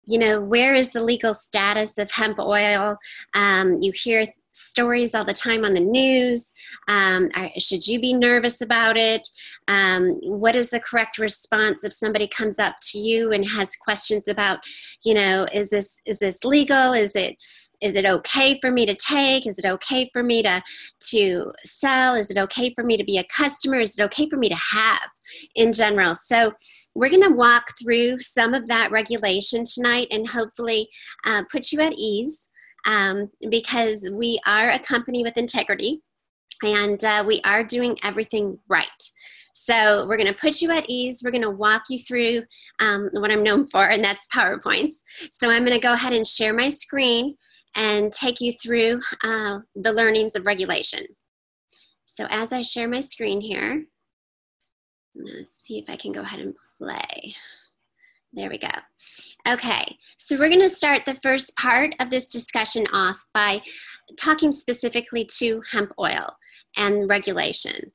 you know, where is the legal status of hemp oil? You hear stories all the time on the news. Should you be nervous about it? What is the correct response if somebody comes up to you and has questions about, you know, is this legal? Is it okay for me to take? Is it okay for me to sell? Is it okay for me to be a customer? Is it okay for me to have in general? So we're going to walk through some of that regulation tonight and hopefully put you at ease, because we are a company with integrity and we are doing everything right. So we're going to put you at ease. We're going to walk you through what I'm known for, and that's PowerPoints. So I'm going to go ahead and share my screen and take you through the learnings of regulation. So as I share my screen here, I'm going to see if I can go ahead and play. There we go. Okay, so we're going to start the first part of this discussion off by talking specifically to hemp oil and regulation.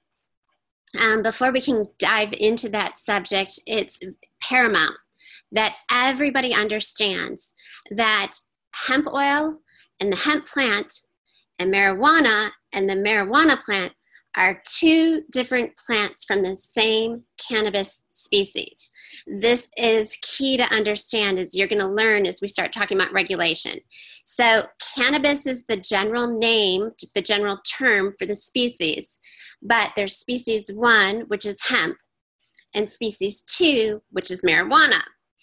Before we can dive into that subject, it's paramount that everybody understands that hemp oil and the hemp plant and marijuana and the marijuana plant are two different plants from the same cannabis species. This is key to understand as you're going to learn as we start talking about regulation. So cannabis is the general name, the general term for the species, but there's species 1, which is hemp, and species 2, which is marijuana.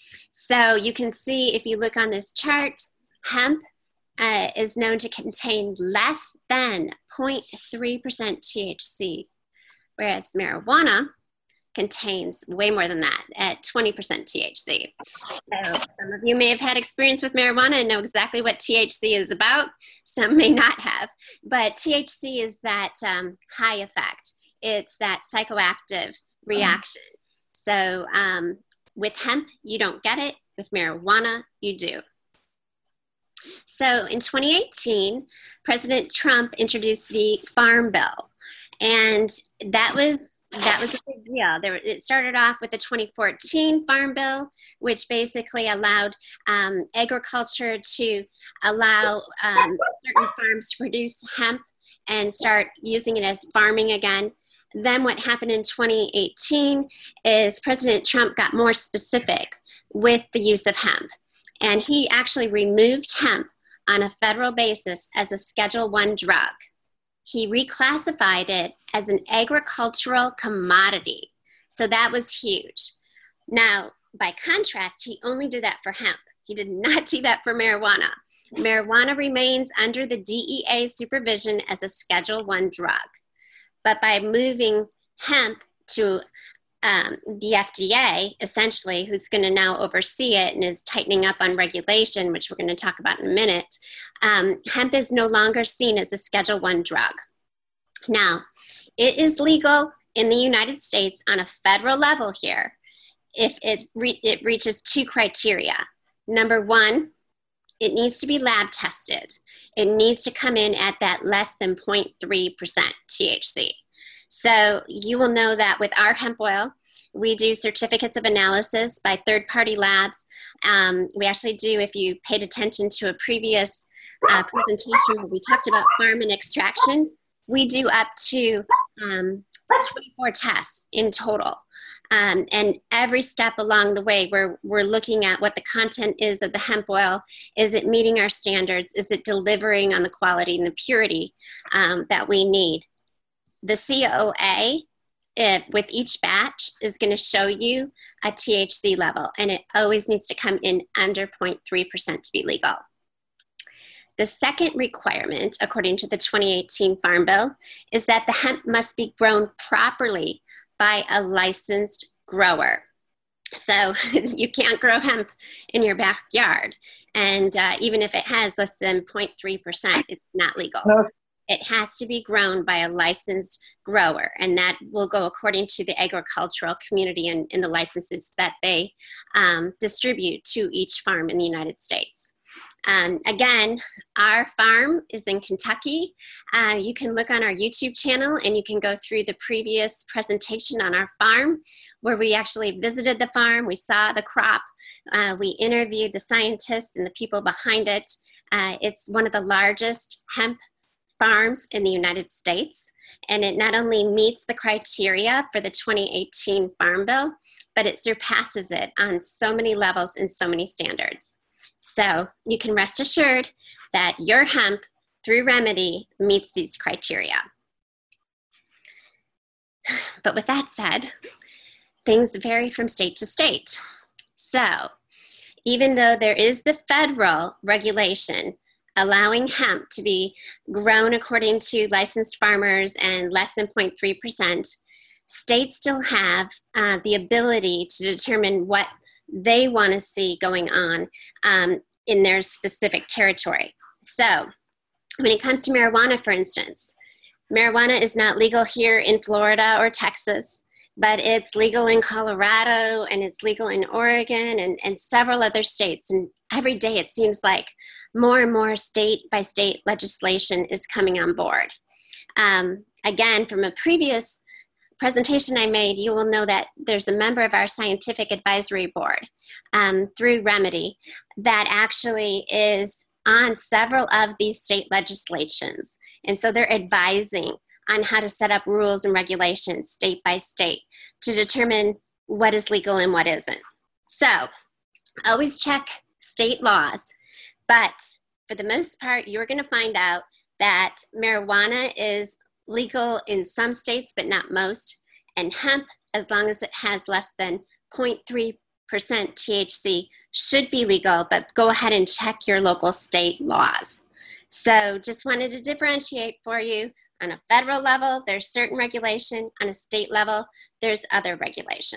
So you can see if you look on this chart, hemp is known to contain less than 0.3% THC, whereas marijuana contains way more than that at 20% THC. So some of you may have had experience with marijuana and know exactly what THC is about. Some may not have, but THC is that high effect. It's that psychoactive reaction. So with hemp, you don't get it. With marijuana, you do. So in 2018, President Trump introduced the Farm Bill, and that was a big deal. It started off with the 2014 Farm Bill, which basically allowed agriculture to allow certain farms to produce hemp and start using it as farming again. Then what happened in 2018 is President Trump got more specific with the use of hemp. And he actually removed hemp on a federal basis as a Schedule I drug. He reclassified it as an agricultural commodity. So that was huge. Now, by contrast, he only did that for hemp. He did not do that for marijuana. Marijuana remains under the DEA supervision as a Schedule I drug. But by moving hemp to the FDA, essentially, who's going to now oversee it and is tightening up on regulation, which we're going to talk about in a minute, hemp is no longer seen as a Schedule I drug. Now, it is legal in the United States on a federal level here if it reaches 2 criteria. Number 1, it needs to be lab tested. It needs to come in at that less than 0.3% THC. So you will know that with our hemp oil, we do certificates of analysis by third-party labs. We actually do, if you paid attention to a previous presentation where we talked about farm and extraction, we do up to 24 tests in total. And every step along the way, we're looking at what the content is of the hemp oil. Is it meeting our standards? Is it delivering on the quality and the purity that we need? The COA, with each batch, is going to show you a THC level, and it always needs to come in under 0.3% to be legal. The second requirement, according to the 2018 Farm Bill, is that the hemp must be grown properly by a licensed grower. So you can't grow hemp in your backyard, and even if it has less than 0.3%, it's not legal. No. It has to be grown by a licensed grower, and that will go according to the agricultural community and the licenses that they distribute to each farm in the United States. Again, our farm is in Kentucky. You can look on our YouTube channel and you can go through the previous presentation on our farm where we actually visited the farm, we saw the crop, we interviewed the scientists and the people behind it. It's one of the largest hemp farms in the United States, and it not only meets the criteria for the 2018 Farm Bill, but it surpasses it on so many levels and so many standards. So you can rest assured that your hemp through Remedy meets these criteria. But with that said, things vary from state to state. So even though there is the federal regulation allowing hemp to be grown according to licensed farmers and less than 0.3%, states still have the ability to determine what they want to see going on in their specific territory. So when it comes to marijuana, for instance, marijuana is not legal here in Florida or Texas, but it's legal in Colorado and it's legal in Oregon and several other states. And every day it seems like more and more state by state legislation is coming on board. Again, from a previous presentation I made, you will know that there's a member of our scientific advisory board through Remedy that actually is on several of these state legislations. And so they're advising on how to set up rules and regulations state by state to determine what is legal and what isn't. So always check state laws, but for the most part, you're going to find out that marijuana is legal in some states, but not most, and hemp, as long as it has less than 0.3% THC, should be legal, but go ahead and check your local state laws. So just wanted to differentiate for you. On a federal level, there's certain regulation. On a state level, there's other regulation.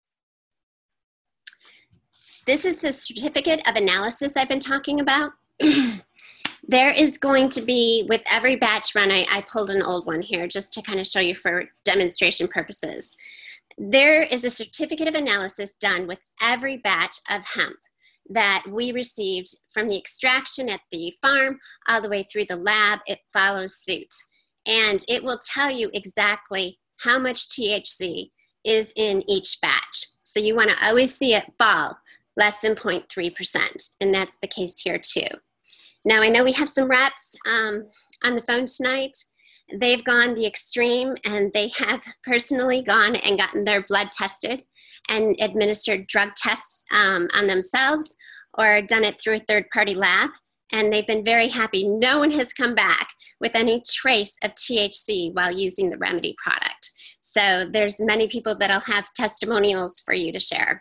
This is the certificate of analysis I've been talking about. There is going to be, with every batch run, I pulled an old one here just to kind of show you for demonstration purposes. There is a certificate of analysis done with every batch of hemp that we received from the extraction at the farm all the way through the lab. It follows suit. And it will tell you exactly how much THC is in each batch. So you want to always see it fall less than 0.3%, and that's the case here too. Now I know we have some reps on the phone tonight. They've gone the extreme and they have personally gone and gotten their blood tested and administered drug tests on themselves or done it through a third-party lab. And they've been very happy. No one has come back with any trace of THC while using the Remedy product. So there's many people that'll have testimonials for you to share.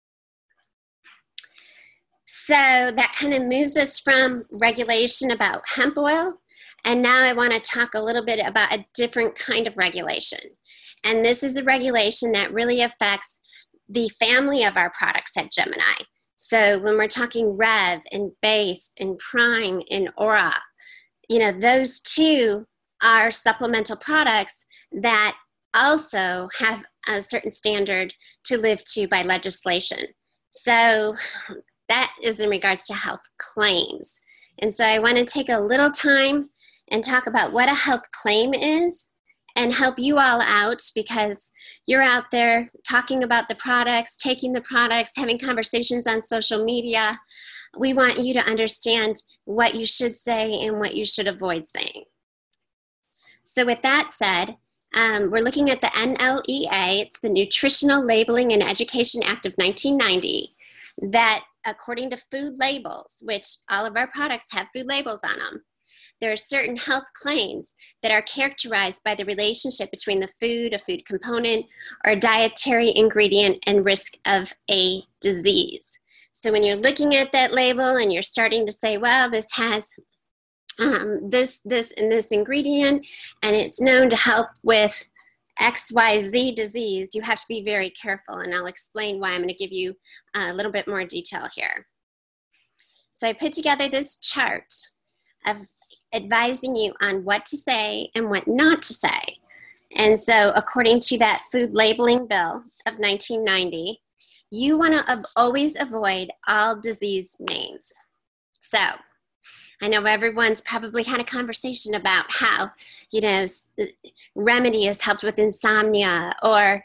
So that kind of moves us from regulation about hemp oil. And now I want to talk a little bit about a different kind of regulation. And this is a regulation that really affects the family of our products at Gemini. So when we're talking Rev and Base and Prime and Aura, you know, those two are supplemental products that also have a certain standard to live to by legislation. So that is in regards to health claims. And so I want to take a little time and talk about what a health claim is and help you all out, because you're out there talking about the products, taking the products, having conversations on social media. We want you to understand what you should say and what you should avoid saying. So with that said, we're looking at the NLEA. It's the Nutritional Labeling and Education Act of 1990 that, according to food labels, which all of our products have food labels on them, there are certain health claims that are characterized by the relationship between the food, a food component, or a dietary ingredient, and risk of a disease. So when you're looking at that label and you're starting to say, well, this has this, and this ingredient, and it's known to help with XYZ disease, you have to be very careful. And I'll explain why. I'm going to give you a little bit more detail here. So I put together this chart of advising you on what to say and what not to say. And so according to that food labeling bill of 1990, you want to always avoid all disease names. So I know everyone's probably had a conversation about how, Remedy has helped with insomnia, or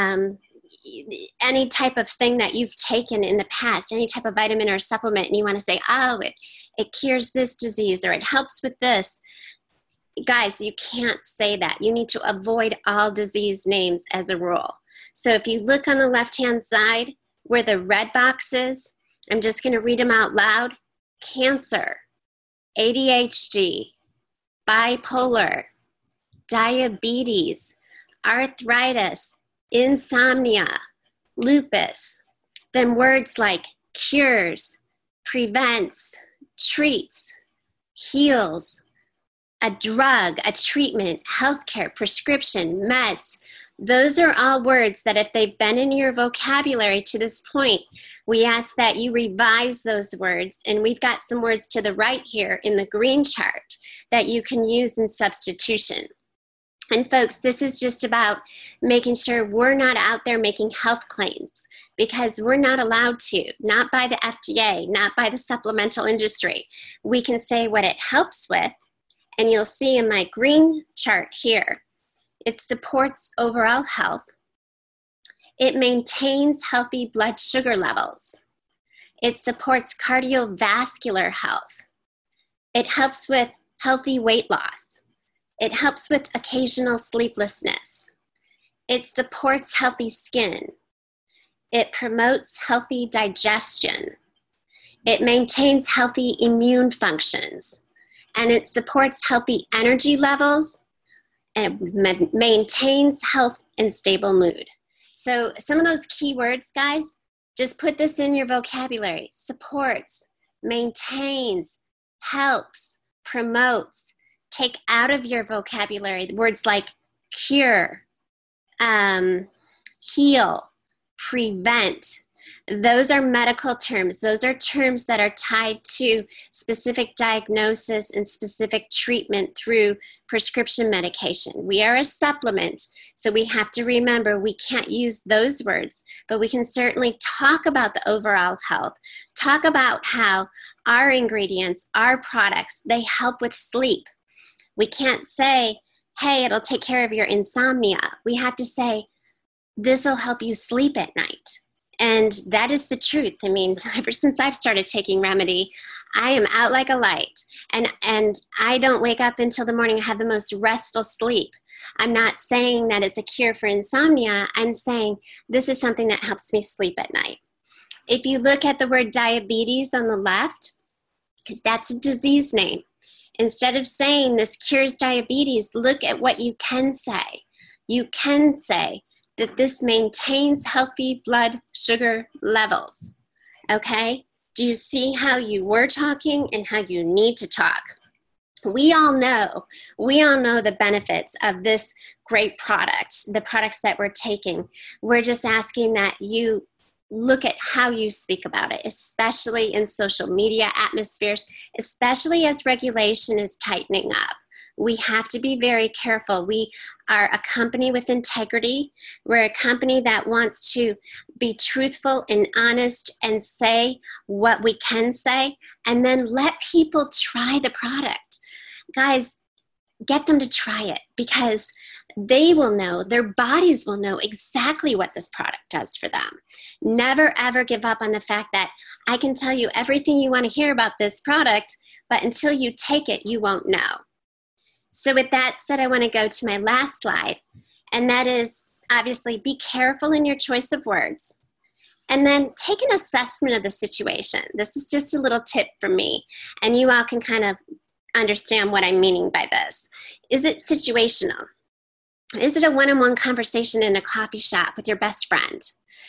any type of thing that you've taken in the past, any type of vitamin or supplement, and you want to say, oh, it cures this disease, or it helps with this. Guys, you can't say that. You need to avoid all disease names as a rule. So if you look on the left-hand side where the red box is, I'm just going to read them out loud. Cancer, ADHD, bipolar, diabetes, arthritis, insomnia, lupus. Then words like cures, prevents, treats, heals, a drug, a treatment, healthcare, prescription, meds. Those are all words that if they've been in your vocabulary to this point, we ask that you revise those words. And we've got some words to the right here in the green chart that you can use in substitution. And folks, this is just about making sure we're not out there making health claims, because we're not allowed to, not by the FDA, not by the supplemental industry. We can say what it helps with, and you'll see in my green chart here, it supports overall health. It maintains healthy blood sugar levels. It supports cardiovascular health. It helps with healthy weight loss. It helps with occasional sleeplessness. It supports healthy skin. It promotes healthy digestion. It maintains healthy immune functions. And it supports healthy energy levels, and it maintains health and stable mood. So some of those key words, guys, just put this in your vocabulary. Supports, maintains, helps, promotes. Take out of your vocabulary words like cure, heal, prevent. Those are medical terms. Those are terms that are tied to specific diagnosis and specific treatment through prescription medication. We are a supplement, so we have to remember we can't use those words, but we can certainly talk about the overall health, talk about how our ingredients, our products, they help with sleep. We can't say, hey, it'll take care of your insomnia. We have to say, this will help you sleep at night. And that is the truth. I mean, ever since I've started taking Remedy, I am out like a light. And I don't wake up until the morning. I have the most restful sleep. I'm not saying that it's a cure for insomnia. I'm saying this is something that helps me sleep at night. If you look at the word diabetes on the left, that's a disease name. Instead of saying this cures diabetes, look at what you can say. You can say that this maintains healthy blood sugar levels. Okay? Do you see how you were talking and how you need to talk? We all know the benefits of this great product, the products that we're taking. We're just asking that you look at how you speak about it, especially in social media atmospheres, especially as regulation is tightening up. We have to be very careful. We are a company with integrity. We're a company that wants to be truthful and honest and say what we can say, and then let people try the product. Guys, get them to try it, because they will know, their bodies will know exactly what this product does for them. Never, ever give up on the fact that I can tell you everything you want to hear about this product, but until you take it, you won't know. So with that said, I want to go to my last slide, and that is obviously be careful in your choice of words, and then take an assessment of the situation. This is just a little tip from me, and you all can kind of understand what I'm meaning by this. Is it situational? Is it a one-on-one conversation in a coffee shop with your best friend?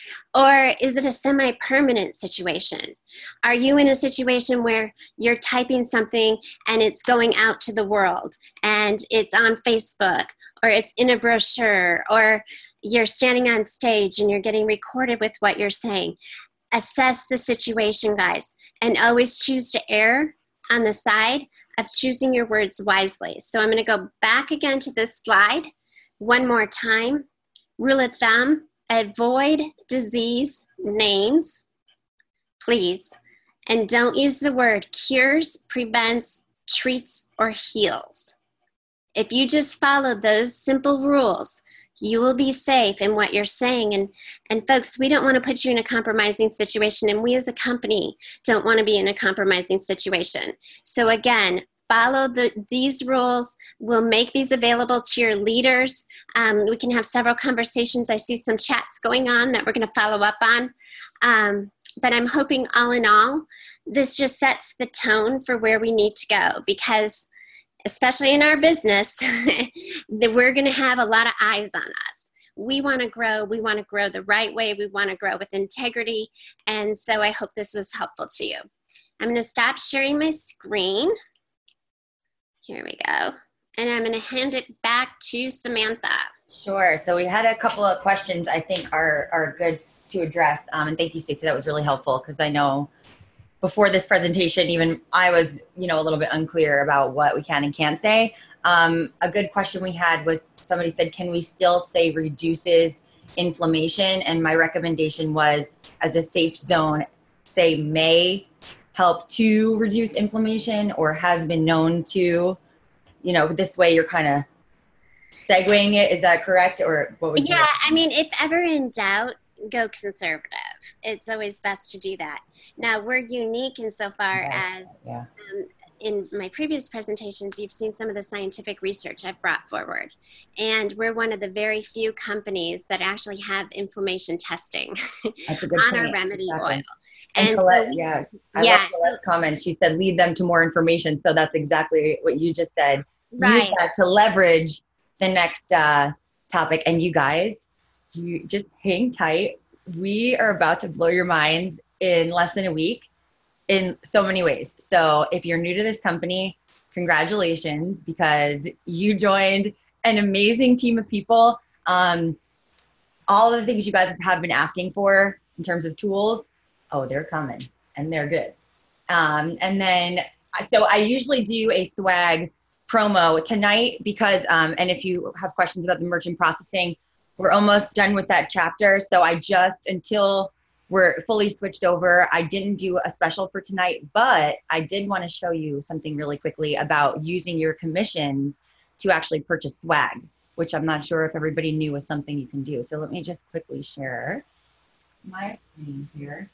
Or is it a semi-permanent situation? Are you in a situation where you're typing something and it's going out to the world, and it's on Facebook, or it's in a brochure, or you're standing on stage and you're getting recorded with what you're saying? Assess the situation, guys, and always choose to err on the side of choosing your words wisely. So I'm going to go back again to this slide one more time. Rule of thumb: avoid disease names, please. And don't use the word cures, prevents, treats, or heals. If you just follow those simple rules, you will be safe in what you're saying. And folks, we don't want to put you in a compromising situation, and we as a company don't want to be in a compromising situation. So again, follow these rules. We'll make these available to your leaders. We can have several conversations. I see some chats going on that we're going to follow up on. But I'm hoping all in all, this just sets the tone for where we need to go, because especially in our business, that we're going to have a lot of eyes on us. We want to grow. We want to grow the right way. We want to grow with integrity. And so I hope this was helpful to you. I'm going to stop sharing my screen. Here we go. And I'm going to hand it back to Samantha. Sure. So we had a couple of questions I think are good to address. And thank you, Stacey. That was really helpful, because I know before this presentation, even I was, a little bit unclear about what we can and can't say. A good question we had was, somebody said, can we still say reduces inflammation? And my recommendation was, as a safe zone, say may help to reduce inflammation or has been known to, this way you're kind of segueing it. Is that correct? Or what was if ever in doubt, go conservative. It's always best to do that. Now, we're unique insofar as in my previous presentations, you've seen some of the scientific research I've brought forward. And we're one of the very few companies that actually have inflammation testing on our remedy oil. And Colette, I love Colette's comment. She said, lead them to more information. So that's exactly what you just said. Right. Use that to leverage the next topic. And you guys, you just hang tight. We are about to blow your minds in less than a week in so many ways. So if you're new to this company, congratulations, because you joined an amazing team of people. All of the things you guys have been asking for in terms of tools, they're coming and they're good. And then, so I usually do a swag promo tonight because, and if you have questions about the merchant processing, we're almost done with that chapter. So until we're fully switched over, I didn't do a special for tonight, but I did want to show you something really quickly about using your commissions to actually purchase swag, which I'm not sure if everybody knew was something you can do. So let me just quickly share my screen here.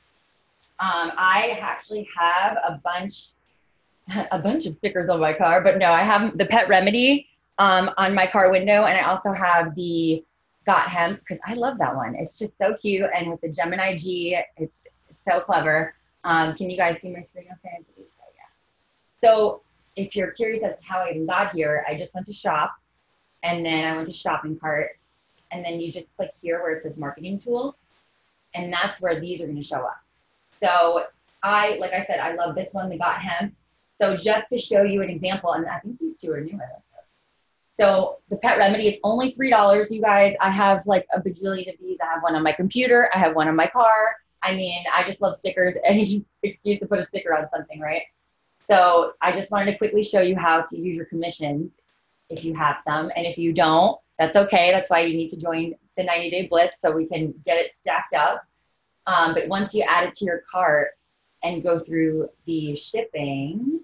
I actually have a bunch of stickers on my car, but no, I have the Pet Remedy on my car window, and I also have the Got Hemp, because I love that one. It's just so cute, and with the Gemini G, it's so clever. Can you guys see my screen okay? I believe so, yeah. So if you're curious as to how I even got here, I just went to shop, and then I went to shopping cart, and then you just click here where it says marketing tools, and that's where these are going to show up. So like I said, I love this one, the Got Hemp. So just to show you an example, and I think these two are new, I like this. So the Pet Remedy, it's only $3, you guys. I have like a bajillion of these. I have one on my computer. I have one on my car. I mean, I just love stickers. Any excuse to put a sticker on something, right? So I just wanted to quickly show you how to use your commissions if you have some. And if you don't, that's okay. That's why you need to join the 90-day blitz so we can get it stacked up. But once you add it to your cart and go through the shipping,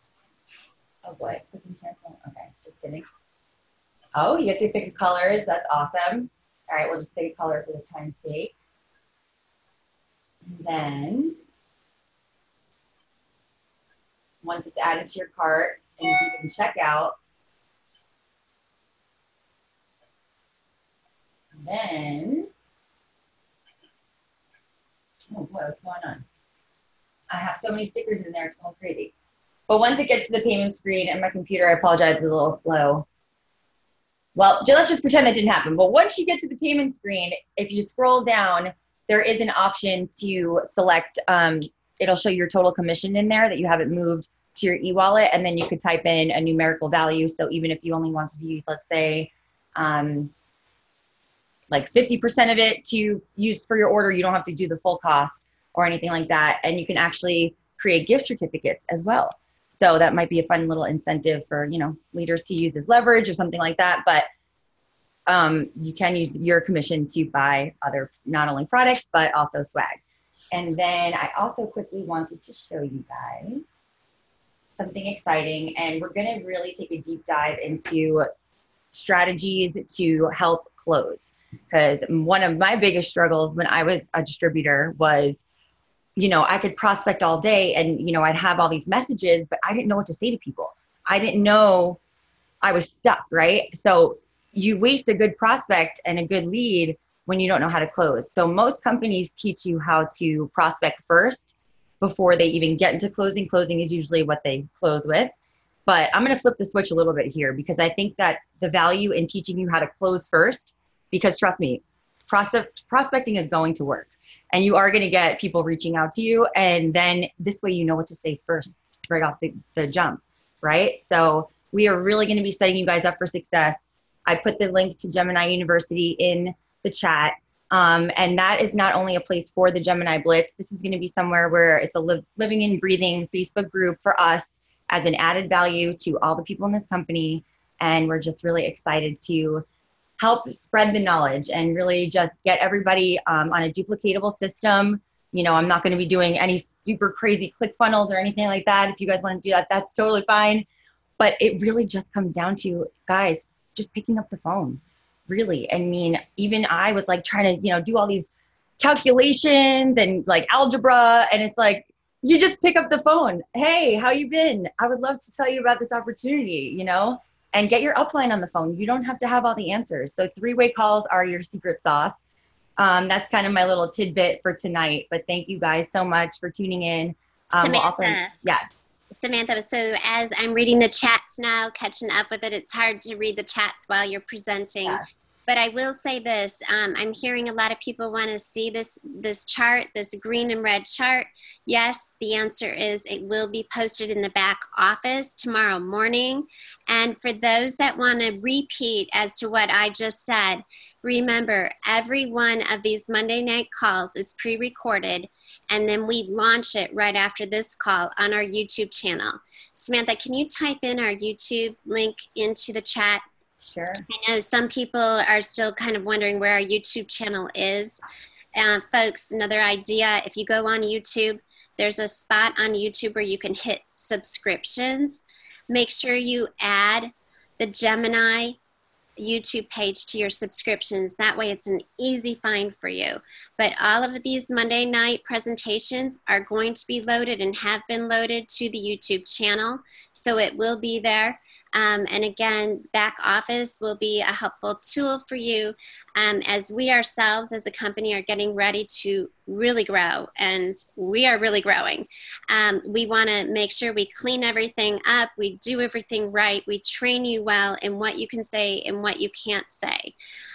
oh boy, click and cancel. Okay, just kidding. Oh, you get to pick colors. That's awesome. All right, we'll just pick a color for the time's sake. And then once it's added to your cart and you can check out, then, oh boy, what's going on? I have so many stickers in there, it's all crazy. But once it gets to the payment screen, and my computer, I apologize, is a little slow. Well, let's just pretend that didn't happen. But once you get to the payment screen, if you scroll down, there is an option to select, it'll show your total commission in there that you have it moved to your e-wallet, and then you could type in a numerical value. So even if you only want to use, let's say, like 50% of it to use for your order, you don't have to do the full cost or anything like that. And you can actually create gift certificates as well. So that might be a fun little incentive for, leaders to use as leverage or something like that. But you can use your commission to buy other, not only products, but also swag. And then I also quickly wanted to show you guys something exciting. And we're going to really take a deep dive into strategies to help close. Because one of my biggest struggles when I was a distributor was, I could prospect all day and, I'd have all these messages, but I didn't know what to say to people. I didn't know, I was stuck, right? So you waste a good prospect and a good lead when you don't know how to close. So most companies teach you how to prospect first before they even get into closing. Closing is usually what they close with. But I'm going to flip the switch a little bit here because I think that the value in teaching you how to close first, because trust me, prospecting is going to work and you are going to get people reaching out to you. And then this way, you know what to say first, right off the jump, right? So we are really going to be setting you guys up for success. I put the link to Gemini University in the chat. And that is not only a place for the Gemini Blitz. This is going to be somewhere where it's a living and breathing Facebook group for us as an added value to all the people in this company. And we're just really excited to help spread the knowledge and really just get everybody on a duplicatable system. I'm not going to be doing any super crazy ClickFunnels or anything like that. If you guys want to do that, that's totally fine. But it really just comes down to, guys, just picking up the phone. Really. I mean, even I was like trying to, do all these calculations and like algebra. And it's like, you just pick up the phone. Hey, how you been? I would love to tell you about this opportunity, and get your upline on the phone. You don't have to have all the answers. So 3-way calls are your secret sauce. That's kind of my little tidbit for tonight. But thank you guys so much for tuning in. Yes. Samantha, so as I'm reading the chats now, catching up with it, it's hard to read the chats while you're presenting. Yeah. But I will say this, I'm hearing a lot of people want to see this chart, this green and red chart. Yes, the answer is it will be posted in the back office tomorrow morning. And for those that want to repeat as to what I just said, remember every one of these Monday night calls is pre-recorded. And then we launch it right after this call on our YouTube channel. Samantha, can you type in our YouTube link into the chat? Sure. I know some people are still kind of wondering where our YouTube channel is. Folks, another idea, if you go on YouTube, there's a spot on YouTube where you can hit subscriptions. Make sure you add the Gemini YouTube page to your subscriptions. That way it's an easy find for you. But all of these Monday night presentations are going to be loaded and have been loaded to the YouTube channel. So it will be there. And again, back office will be a helpful tool for you as we ourselves as a company are getting ready to really grow, and we are really growing. We want to make sure we clean everything up, we do everything right, we train you well in what you can say and what you can't say.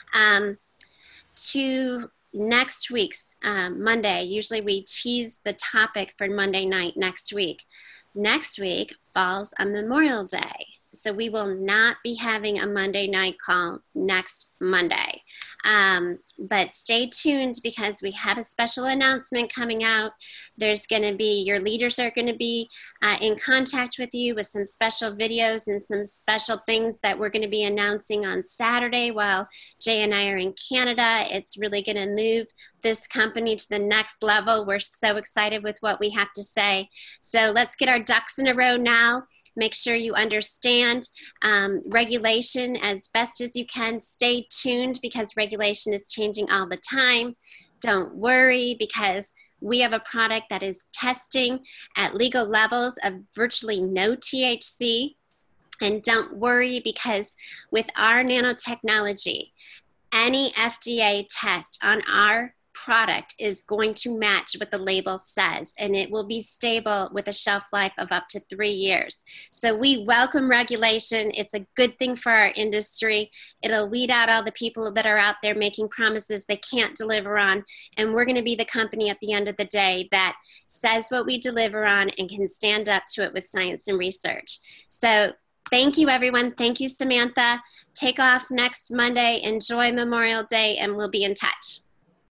To next week's Monday, usually we tease the topic for Monday night next week. Next week falls on Memorial Day. So we will not be having a Monday night call next Monday. But stay tuned because we have a special announcement coming out. There's going to be, your leaders are going to be in contact with you with some special videos and some special things that we're going to be announcing on Saturday while Jay and I are in Canada. It's really going to move this company to the next level. We're so excited with what we have to say. So let's get our ducks in a row now. Make sure you understand regulation as best as you can. Stay tuned because regulation is changing all the time. Don't worry because we have a product that is testing at legal levels of virtually no THC. And don't worry because with our nanotechnology, any FDA test on our product is going to match what the label says, and it will be stable with a shelf life of up to 3 years. So we welcome regulation. It's a good thing for our industry. It'll weed out all the people that are out there making promises they can't deliver on, and we're going to be the company at the end of the day that says what we deliver on and can stand up to it with science and research. So thank you, everyone. Thank you, Samantha. Take off next Monday. Enjoy Memorial Day, and we'll be in touch.